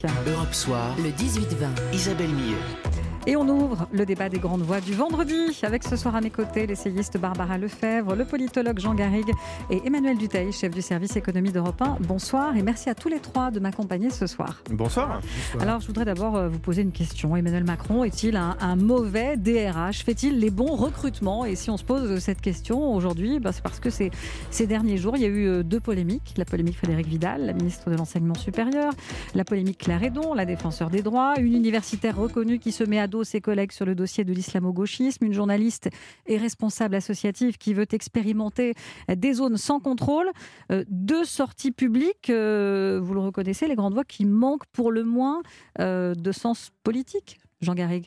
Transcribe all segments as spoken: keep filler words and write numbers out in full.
Europe Soir, le dix-huit vingt. Isabelle Millet. Et on ouvre le débat des grandes voix du vendredi avec ce soir à mes côtés l'essayiste Barbara Lefebvre, le politologue Jean Garrigue et Emmanuel Dutheil, chef du service économie d'Europe un. Bonsoir et merci à tous les trois de m'accompagner ce soir. Bonsoir. Bonsoir. Alors je voudrais d'abord vous poser une question. Emmanuel Macron est-il un, un mauvais D R H ? Fait-il les bons recrutements ? Et si on se pose cette question aujourd'hui, bah c'est parce que c'est, ces derniers jours, il y a eu deux polémiques. La polémique Frédérique Vidal, la ministre de l'Enseignement supérieur, la polémique Claire Hédon, la défenseure des droits, une universitaire reconnue qui se met à dos ses collègues sur le dossier de l'islamo-gauchisme, une journaliste et responsable associative qui veut expérimenter des zones sans contrôle, euh, deux sorties publiques, euh, vous le reconnaissez, les grandes voix qui manquent pour le moins euh, de sens politique. Jean Garrigue.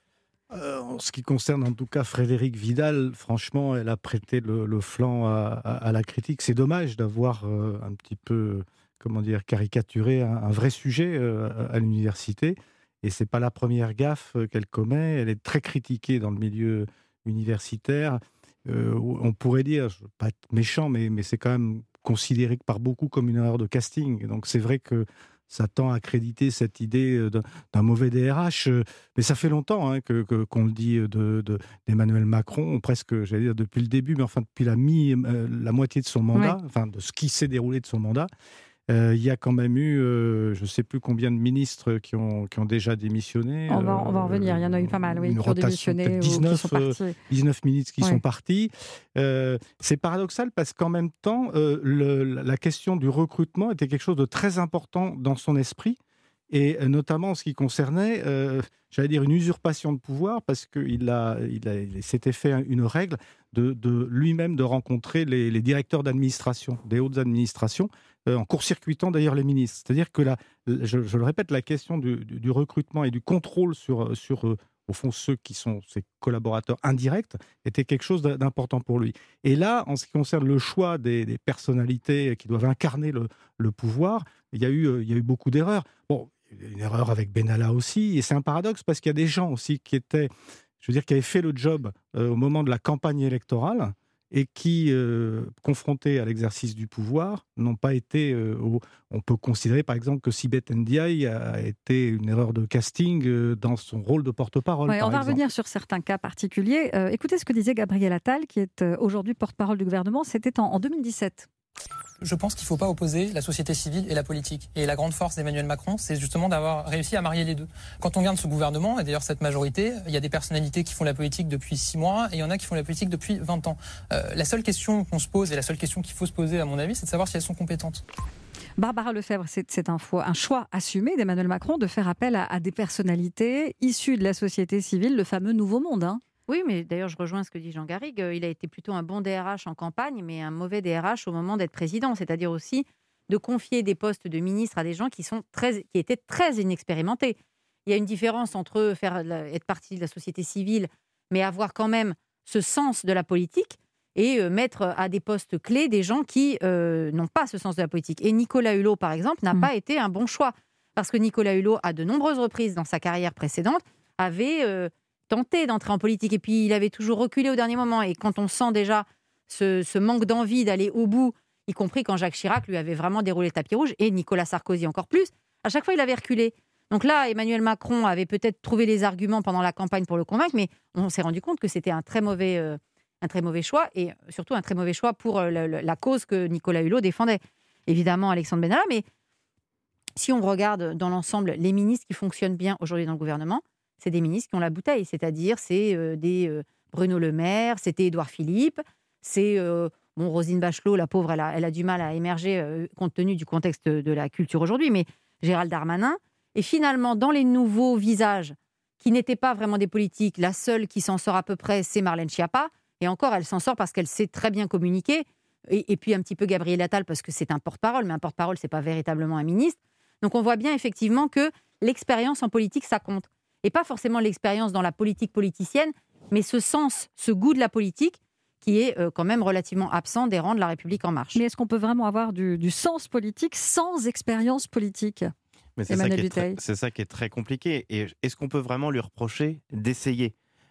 Euh, en ce qui concerne en tout cas Frédérique Vidal, franchement, elle a prêté le, le flanc à, à, à la critique. C'est dommage d'avoir euh, un petit peu, comment dire, caricaturé un, un vrai sujet euh, à l'université. Et ce n'est pas la première gaffe qu'elle commet. Elle est très critiquée dans le milieu universitaire. Euh, on pourrait dire, je ne veux pas être méchant, mais, mais c'est quand même considéré par beaucoup comme une erreur de casting. Donc c'est vrai que ça tend à accréditer cette idée d'un, d'un mauvais D R H. Mais ça fait longtemps hein, que, que, qu'on le dit de, de, d'Emmanuel Macron, presque, j'allais dire, depuis le début, mais enfin depuis la, mi, euh, la moitié de son mandat, ouais. enfin de ce qui s'est déroulé de son mandat. Euh, il y a quand même eu, euh, je ne sais plus combien de ministres qui ont, qui ont déjà démissionné. On va, on va en revenir, il y en a eu pas mal, oui, qui ont démissionné dix-neuf, ou qui sont partis. Euh, dix-neuf ministres qui ouais. sont partis. Euh, c'est paradoxal parce qu'en même temps, euh, le, la question du recrutement était quelque chose de très important dans son esprit, et notamment en ce qui concernait, euh, j'allais dire, une usurpation de pouvoir, parce qu'il a, il a, il s'était fait une règle de, de lui-même de rencontrer les, les directeurs d'administration, des hautes administrations, en court-circuitant d'ailleurs les ministres. C'est-à-dire que, la, je, je le répète, la question du, du, du recrutement et du contrôle sur, sur euh, au fond, ceux qui sont ses collaborateurs indirects, était quelque chose d'important pour lui. Et là, en ce qui concerne le choix des, des personnalités qui doivent incarner le, le pouvoir, il y a eu, il y a eu beaucoup d'erreurs. Bon, une erreur avec Benalla aussi, et c'est un paradoxe parce qu'il y a des gens aussi qui étaient, je veux dire, qui avaient fait le job euh, au moment de la campagne électorale, et qui, euh, confrontés à l'exercice du pouvoir, n'ont pas été... Euh, au... On peut considérer, par exemple, que Sibeth Ndiaye a été une erreur de casting euh, dans son rôle de porte-parole. Ouais, on va exemple. revenir sur certains cas particuliers. Euh, écoutez ce que disait Gabriel Attal, qui est euh, aujourd'hui porte-parole du gouvernement. C'était en, en deux mille dix-sept. Je pense qu'il ne faut pas opposer la société civile et la politique. Et la grande force d'Emmanuel Macron, c'est justement d'avoir réussi à marier les deux. Quand on regarde ce gouvernement, et d'ailleurs cette majorité, il y a des personnalités qui font la politique depuis six mois et il y en a qui font la politique depuis vingt ans. Euh, la seule question qu'on se pose et la seule question qu'il faut se poser, à mon avis, c'est de savoir si elles sont compétentes. Barbara Lefebvre, c'est, c'est un, un choix assumé d'Emmanuel Macron de faire appel à, à des personnalités issues de la société civile, le fameux Nouveau Monde, hein. Oui, mais d'ailleurs, je rejoins ce que dit Jean Garrigue. Il a été plutôt un bon D R H en campagne, mais un mauvais D R H au moment d'être président. C'est-à-dire aussi de confier des postes de ministres à des gens qui, sont très, qui étaient très inexpérimentés. Il y a une différence entre faire, être partie de la société civile, mais avoir quand même ce sens de la politique, et mettre à des postes clés des gens qui euh, n'ont pas ce sens de la politique. Et Nicolas Hulot, par exemple, n'a mmh. pas été un bon choix. Parce que Nicolas Hulot, à de nombreuses reprises dans sa carrière précédente, avait... Euh, tenté d'entrer en politique et puis il avait toujours reculé au dernier moment, et quand on sent déjà ce, ce manque d'envie d'aller au bout, y compris quand Jacques Chirac lui avait vraiment déroulé le tapis rouge, et Nicolas Sarkozy encore plus, à chaque fois il avait reculé. Donc là, Emmanuel Macron avait peut-être trouvé les arguments pendant la campagne pour le convaincre, mais on s'est rendu compte que c'était un très mauvais, euh, un très mauvais choix, et surtout un très mauvais choix pour euh, la, la cause que Nicolas Hulot défendait. Évidemment Alexandre Benalla, mais si on regarde dans l'ensemble les ministres qui fonctionnent bien aujourd'hui dans le gouvernement, c'est des ministres qui ont la bouteille, c'est-à-dire c'est euh, des euh, Bruno Le Maire, c'était Édouard Philippe, c'est euh, bon, Roselyne Bachelot, la pauvre, elle a, elle a du mal à émerger euh, compte tenu du contexte de la culture aujourd'hui, mais Gérald Darmanin. Et finalement, dans les nouveaux visages qui n'étaient pas vraiment des politiques, la seule qui s'en sort à peu près, c'est Marlène Schiappa, et encore, elle s'en sort parce qu'elle sait très bien communiquer, et, et puis un petit peu Gabriel Attal parce que c'est un porte-parole, mais un porte-parole, c'est pas véritablement un ministre. Donc on voit bien effectivement que l'expérience en politique, ça compte. Et pas forcément l'expérience dans la politique politicienne, mais ce sens, ce goût de la politique qui est euh, quand même relativement absent des rangs de La République En Marche. Mais est-ce qu'on peut vraiment avoir du, du sens politique sans expérience politique ? Mais c'est ça, qui est très, c'est ça qui est très compliqué. Et est-ce qu'on peut vraiment lui reprocher d'essayer ?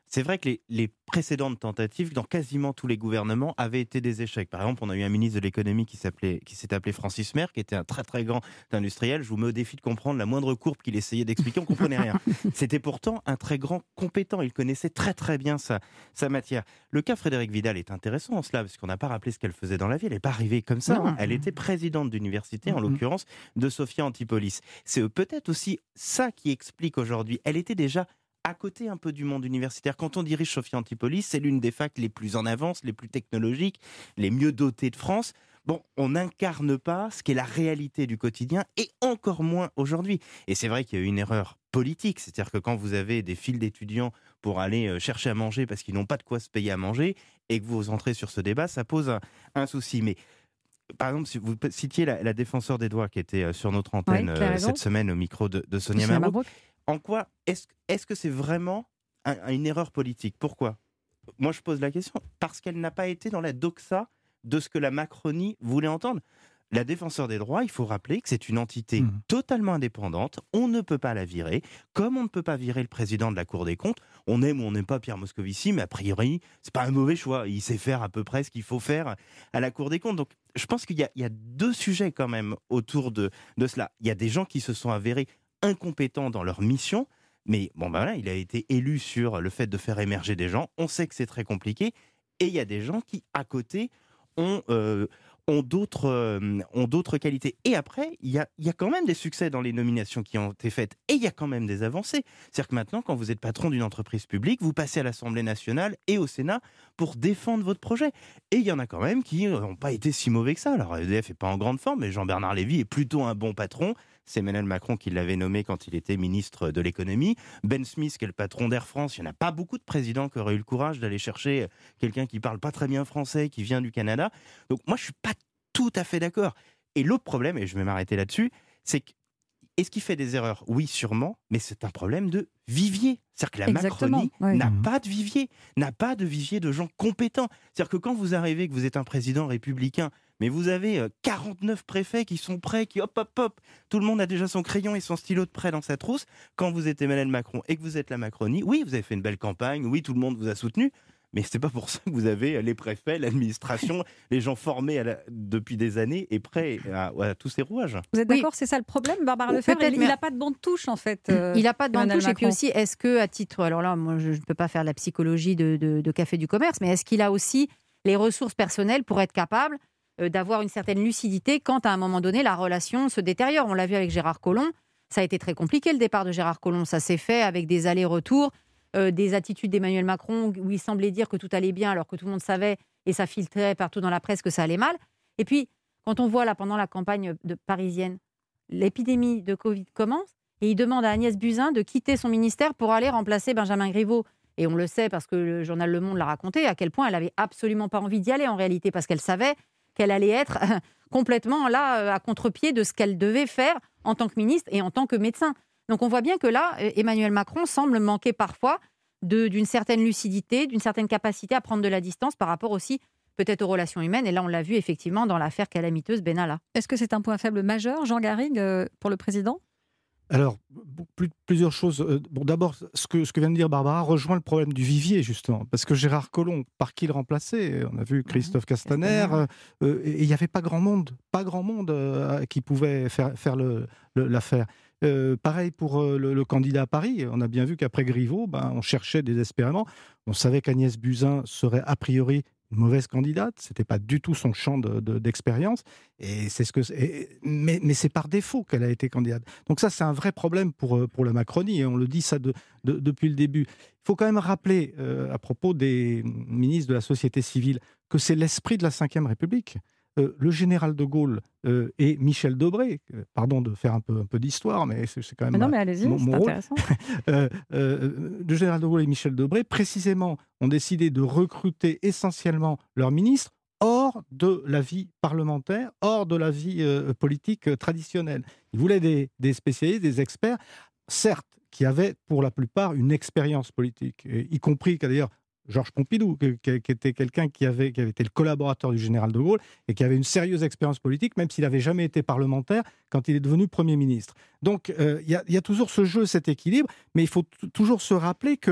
c'est vrai que les, les précédentes tentatives, dans quasiment tous les gouvernements, avaient été des échecs. Par exemple, on a eu un ministre de l'économie qui, s'appelait, qui s'est appelé Francis Mer, qui était un très très grand industriel. Je vous mets au défi de comprendre la moindre courbe qu'il essayait d'expliquer, on ne comprenait rien. C'était pourtant un très grand compétent, il connaissait très très bien sa, sa matière. Le cas Frédérique Vidal est intéressant en cela, parce qu'on n'a pas rappelé ce qu'elle faisait dans la vie, elle n'est pas arrivée comme ça, hein. Elle était présidente d'université, en l'occurrence de Sophia Antipolis. C'est peut-être aussi ça qui explique aujourd'hui, elle était déjà à côté un peu du monde universitaire. Quand on dirige Sophia Antipolis, c'est l'une des facs les plus en avance, les plus technologiques, les mieux dotées de France. Bon, on n'incarne pas ce qu'est la réalité du quotidien, et encore moins aujourd'hui. Et c'est vrai qu'il y a eu une erreur politique, c'est-à-dire que quand vous avez des files d'étudiants pour aller chercher à manger parce qu'ils n'ont pas de quoi se payer à manger, et que vous entrez sur ce débat, ça pose un, un souci. Mais par exemple, si vous citiez la, la défenseur des droits qui était sur notre antenne oui, euh, cette semaine au micro de, de Sonia Mabrouk, en quoi est-ce, est-ce que c'est vraiment un, une erreur politique ? Pourquoi ? Moi, je pose la question. Parce qu'elle n'a pas été dans la doxa de ce que la Macronie voulait entendre. La défenseur des droits, il faut rappeler que c'est une entité mmh. totalement indépendante. On ne peut pas la virer, comme on ne peut pas virer le président de la Cour des comptes. On aime ou on n'aime pas Pierre Moscovici, mais a priori, c'est pas un mauvais choix. Il sait faire à peu près ce qu'il faut faire à la Cour des comptes. Donc, je pense qu'il y a, il y a deux sujets quand même autour de, de cela. Il y a des gens qui se sont avérés incompétents dans leur mission, mais bon ben voilà, il a été élu sur le fait de faire émerger des gens. On sait que c'est très compliqué, et il y a des gens qui, à côté, ont, euh, ont, d'autres, euh, ont d'autres qualités. Et après, il y a, il y a quand même des succès dans les nominations qui ont été faites, et il y a quand même des avancées. C'est-à-dire que maintenant, quand vous êtes patron d'une entreprise publique, vous passez à l'Assemblée nationale et au Sénat pour défendre votre projet. Et il y en a quand même qui n'ont pas été si mauvais que ça. Alors, E D F n'est pas en grande forme, mais Jean-Bernard Lévy est plutôt un bon patron. C'est Emmanuel Macron qui l'avait nommé quand il était ministre de l'économie. Ben Smith, qui est le patron d'Air France, il n'y en a pas beaucoup de présidents qui auraient eu le courage d'aller chercher quelqu'un qui ne parle pas très bien français, qui vient du Canada. Donc moi, je ne suis pas tout à fait d'accord. Et l'autre problème, et je vais m'arrêter là-dessus, c'est que, est-ce qu'il fait des erreurs ? Oui, sûrement, mais c'est un problème de vivier. C'est-à-dire que la Exactement, Macronie oui. n'a pas de vivier, n'a pas de vivier de gens compétents. C'est-à-dire que quand vous arrivez, que vous êtes un président républicain, mais vous avez quarante-neuf préfets qui sont prêts, qui hop, hop, hop, tout le monde a déjà son crayon et son stylo de prêt dans sa trousse. Quand vous êtes Emmanuel Macron et que vous êtes la Macronie, oui, vous avez fait une belle campagne, oui, tout le monde vous a soutenu, mais c'est pas pour ça que vous avez les préfets, l'administration, les gens formés à la, depuis des années et prêts à, à tous ces rouages. Vous êtes d'accord, oui. C'est ça le problème, Barbara Lefebvre. Il n'a pas de bande touche, en fait. Euh, il n'a pas de bande touche. Macron. Et puis aussi, est-ce que, à titre, alors là, moi, je ne peux pas faire la psychologie de, de, de Café du Commerce, mais est-ce qu'il a aussi les ressources personnelles pour être capable euh, d'avoir une certaine lucidité quand, à un moment donné, la relation se détériore ? On l'a vu avec Gérard Collomb. Ça a été très compliqué, le départ de Gérard Collomb. Ça s'est fait avec des allers-retours. Euh, des attitudes d'Emmanuel Macron où il semblait dire que tout allait bien alors que tout le monde savait et ça filtrait partout dans la presse que ça allait mal. Et puis, quand on voit là pendant la campagne de parisienne, l'épidémie de Covid commence et il demande à Agnès Buzyn de quitter son ministère pour aller remplacer Benjamin Griveaux. Et on le sait parce que le journal Le Monde l'a raconté, à quel point elle n'avait absolument pas envie d'y aller en réalité parce qu'elle savait qu'elle allait être complètement là à contre-pied de ce qu'elle devait faire en tant que ministre et en tant que médecin. Donc on voit bien que là, Emmanuel Macron semble manquer parfois de, d'une certaine lucidité, d'une certaine capacité à prendre de la distance par rapport aussi peut-être aux relations humaines. Et là, on l'a vu effectivement dans l'affaire calamiteuse Benalla. Est-ce que c'est un point faible majeur, Jean Garrigue, pour le président ? Alors, plus, plusieurs choses. Bon, d'abord, ce que, ce que vient de dire Barbara rejoint le problème du vivier, justement. Parce que Gérard Collomb, par qui le remplaçait ? On a vu Christophe mmh, Castaner, euh, euh, et il n'y avait pas grand monde, pas grand monde euh, qui pouvait faire, faire le, le, l'affaire. Euh, pareil pour euh, le, le candidat à Paris. On a bien vu qu'après Griveaux, ben, on cherchait désespérément. On savait qu'Agnès Buzyn serait a priori une mauvaise candidate. C'était pas du tout son champ de, de, d'expérience. Et c'est ce que, et, mais, mais c'est par défaut qu'elle a été candidate. Donc ça, c'est un vrai problème pour, pour la Macronie. Et on le dit ça de, de, depuis le début. Il faut quand même rappeler, euh, à propos des ministres de la société civile, que c'est l'esprit de la cinquième République. Euh, le général de Gaulle euh, et Michel Debré, euh, pardon de faire un peu, un peu d'histoire, mais c'est, c'est quand même mais non, mais allez-y, mon, c'est mon rôle. Intéressant. euh, euh, le général de Gaulle et Michel Debré, précisément, ont décidé de recruter essentiellement leurs ministres hors de la vie parlementaire, hors de la vie euh, politique euh, traditionnelle. Ils voulaient des, des spécialistes, des experts, certes, qui avaient pour la plupart une expérience politique, et, y compris d'ailleurs Georges Pompidou, qui, qui était quelqu'un qui avait, qui avait été le collaborateur du général de Gaulle et qui avait une sérieuse expérience politique, même s'il n'avait jamais été parlementaire quand il est devenu Premier ministre. Donc, il euh, y, y a toujours ce jeu, cet équilibre, mais il faut t- toujours se rappeler que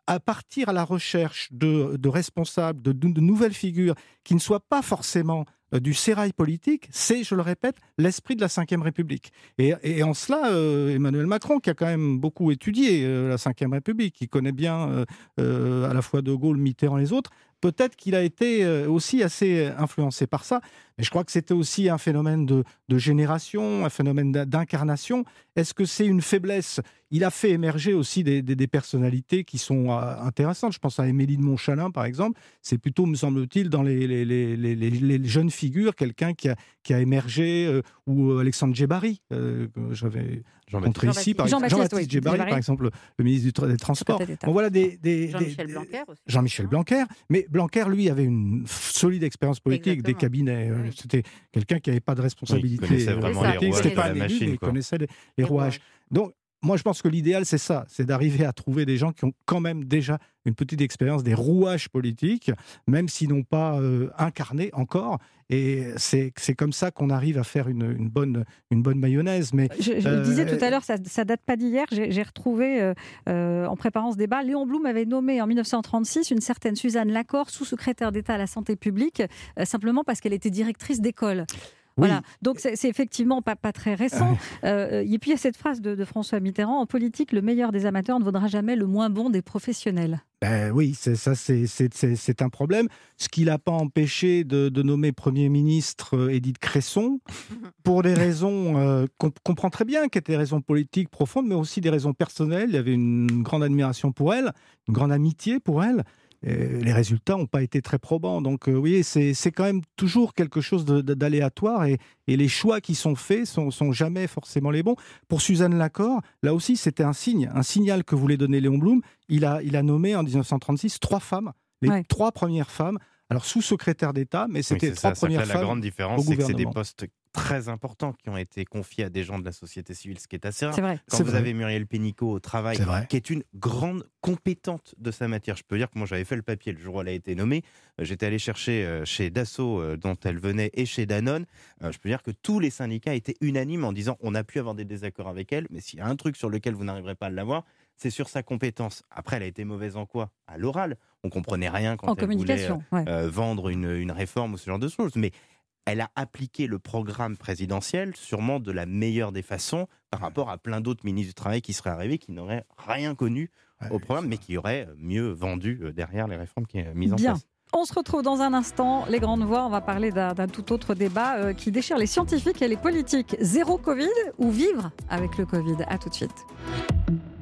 à partir à la recherche de, de responsables, de, de, de nouvelles figures qui ne soient pas forcément euh, du sérail politique, c'est, je le répète, l'esprit de la cinquième République. Et, et en cela, euh, Emmanuel Macron, qui a quand même beaucoup étudié euh, la cinquième République, qui connaît bien euh, euh, à la fois De Gaulle, Mitterrand et les autres, peut-être qu'il a été aussi assez influencé par ça. Mais je crois que c'était aussi un phénomène de, de génération, un phénomène d'incarnation. Est-ce que c'est une faiblesse ? Il a fait émerger aussi des, des, des personnalités qui sont euh, intéressantes. Je pense à Émilie de Montchalin, par exemple. C'est plutôt, me semble-t-il, dans les, les, les, les, les, les jeunes figures, quelqu'un qui a, qui a émergé, euh, ou Alexandre Djebari, euh, que j'avais rencontré ici, par exemple. Jean-Baptiste, Jean-Baptiste oui, Djebari, par exemple, le ministre des Transports. Bon, voilà des, des, Jean-Michel des, Blanquer aussi. Jean-Michel Blanquer. Mais Blanquer, lui, avait une solide expérience politique, Exactement. des cabinets. Oui. C'était quelqu'un qui n'avait pas de responsabilité. Oui, il connaissait vraiment les rouages C'était de pas la un élu, machine, mais il quoi. connaissait les, les Les rouages. rouages. Donc, moi, je pense que l'idéal, c'est ça, c'est d'arriver à trouver des gens qui ont quand même déjà une petite expérience des rouages politiques, même s'ils n'ont pas euh, incarné encore. Et c'est, c'est comme ça qu'on arrive à faire une, une, bonne, une bonne mayonnaise. Mais, Je, je euh, le disais tout à l'heure, ça ne date pas d'hier. J'ai, j'ai retrouvé, euh, euh, en préparant ce débat, Léon Blum avait nommé en dix-neuf cent trente-six une certaine Suzanne Lacorre, sous-secrétaire d'État à la santé publique, euh, simplement parce qu'elle était directrice d'école. Oui. Voilà, donc c'est, c'est effectivement pas, pas très récent. Euh, et puis il y a cette phrase de, de François Mitterrand, en politique, le meilleur des amateurs ne vaudra jamais le moins bon des professionnels. Ben oui, c'est, ça c'est, c'est, c'est, c'est un problème. Ce qui l'a pas empêché de, de nommer Premier ministre euh, Édith Cresson, pour des raisons euh, qu'on comprend très bien, qui étaient des raisons politiques profondes, mais aussi des raisons personnelles. Il y avait une grande admiration pour elle, une grande amitié pour elle. Et les résultats n'ont pas été très probants. Donc, euh, oui, c'est, c'est quand même toujours quelque chose de, de, d'aléatoire et, et les choix qui sont faits sont, sont jamais forcément les bons. Pour Suzanne Lacorre, là aussi, c'était un signe, un signal que voulait donner Léon Blum. Il a, il a nommé en dix-neuf cent trente-six trois femmes, les Ouais. trois premières femmes, alors sous-secrétaire d'État, mais c'était Oui, les c'est trois ça, ça fait premières la femmes. grande au différence, c'est que c'est des gouvernement. postes très importants qui ont été confiés à des gens de la société civile, ce qui est assez rare. C'est vrai. Quand C'est vous vrai. avez Muriel Pénicaud au travail, C'est vrai. qui est une grande compétente de sa matière, je peux dire que moi j'avais fait le papier le jour où elle a été nommée, Euh, j'étais allé chercher euh, chez Dassault euh, dont elle venait et chez Danone, Euh, je peux dire que tous les syndicats étaient unanimes en disant on a pu avoir des désaccords avec elle, mais s'il y a un truc sur lequel vous n'arriverez pas à l'avoir, c'est sur sa compétence. Après, elle a été mauvaise en quoi ? À l'oral. On comprenait rien quand En elle communication, voulait ouais. euh, euh, vendre une, une réforme ou ce genre de choses, mais elle a appliqué le programme présidentiel sûrement de la meilleure des façons par rapport à plein d'autres ministres du Travail qui seraient arrivés, qui n'auraient rien connu Ouais, au programme, mais qui auraient mieux vendu euh, derrière les réformes qui sont mises en Bien. place. On se retrouve dans un instant. Les grandes voix, on va parler d'un, d'un tout autre débat euh, qui déchire les scientifiques et les politiques. Zéro Covid ou vivre avec le Covid ? À tout de suite.